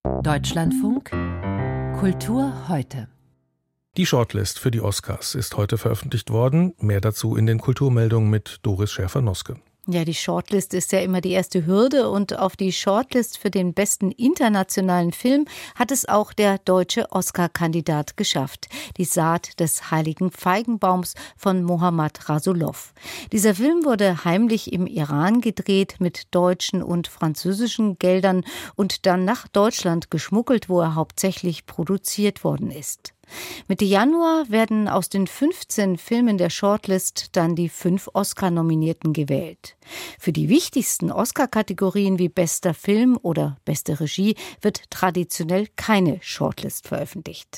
Deutschlandfunk Kultur heute. Die Shortlist für die Oscars ist heute veröffentlicht worden. Mehr dazu in den Kulturmeldungen mit Doris Schäfer-Noske. Ja, die Shortlist ist ja immer die erste Hürde und auf die Shortlist für den besten internationalen Film hat es auch der deutsche Oscar-Kandidat geschafft. Die Saat des heiligen Feigenbaums von Mohammad Rasulov. Dieser Film wurde heimlich im Iran gedreht mit deutschen und französischen Geldern und dann nach Deutschland geschmuggelt, wo er hauptsächlich produziert worden ist. Mitte Januar werden aus den 15 Filmen der Shortlist dann die 5 Oscar-Nominierten gewählt. Für die wichtigsten Oscar-Kategorien wie bester Film oder beste Regie wird traditionell keine Shortlist veröffentlicht.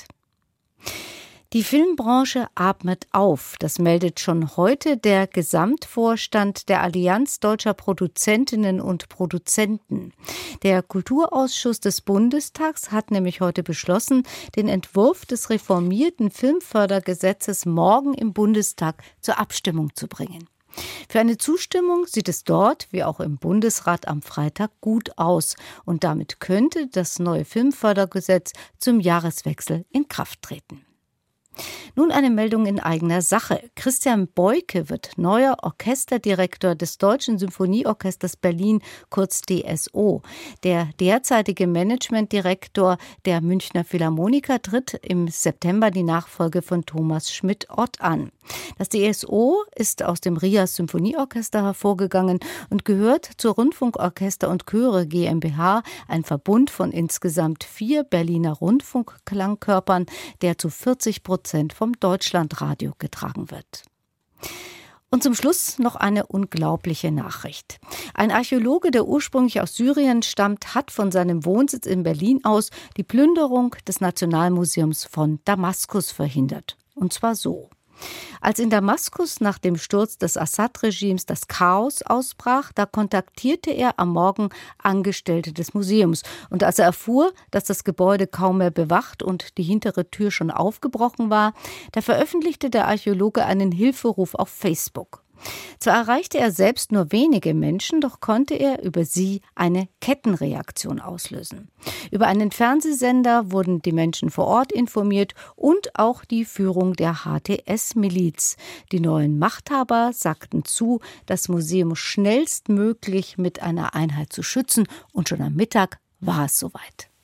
Die Filmbranche atmet auf. Das meldet schon heute der Gesamtvorstand der Allianz deutscher Produzentinnen und Produzenten. Der Kulturausschuss des Bundestags hat nämlich heute beschlossen, den Entwurf des reformierten Filmfördergesetzes morgen im Bundestag zur Abstimmung zu bringen. Für eine Zustimmung sieht es dort, wie auch im Bundesrat am Freitag, gut aus. Und damit könnte das neue Filmfördergesetz zum Jahreswechsel in Kraft treten. Nun eine Meldung in eigener Sache. Christian Beuke wird neuer Orchesterdirektor des Deutschen Symphonieorchesters Berlin, kurz DSO. Der derzeitige Managementdirektor der Münchner Philharmoniker tritt im September die Nachfolge von Thomas Schmidt-Ott an. Das DSO ist aus dem RIAS Symphonieorchester hervorgegangen und gehört zur Rundfunkorchester und Chöre GmbH, ein Verbund von insgesamt 4 Berliner Rundfunkklangkörpern, der zu 40% vom Deutschlandradio getragen wird. Und zum Schluss noch eine unglaubliche Nachricht. Ein Archäologe, der ursprünglich aus Syrien stammt, hat von seinem Wohnsitz in Berlin aus die Plünderung des Nationalmuseums von Damaskus verhindert. Und zwar so. Als in Damaskus nach dem Sturz des Assad-Regimes das Chaos ausbrach, da kontaktierte er am Morgen Angestellte des Museums. Und als er erfuhr, dass das Gebäude kaum mehr bewacht und die hintere Tür schon aufgebrochen war, da veröffentlichte der Archäologe einen Hilferuf auf Facebook. Zwar erreichte er selbst nur wenige Menschen, doch konnte er über sie eine Kettenreaktion auslösen. Über einen Fernsehsender wurden die Menschen vor Ort informiert und auch die Führung der HTS-Miliz. Die neuen Machthaber sagten zu, das Museum schnellstmöglich mit einer Einheit zu schützen, und schon am Mittag war es soweit.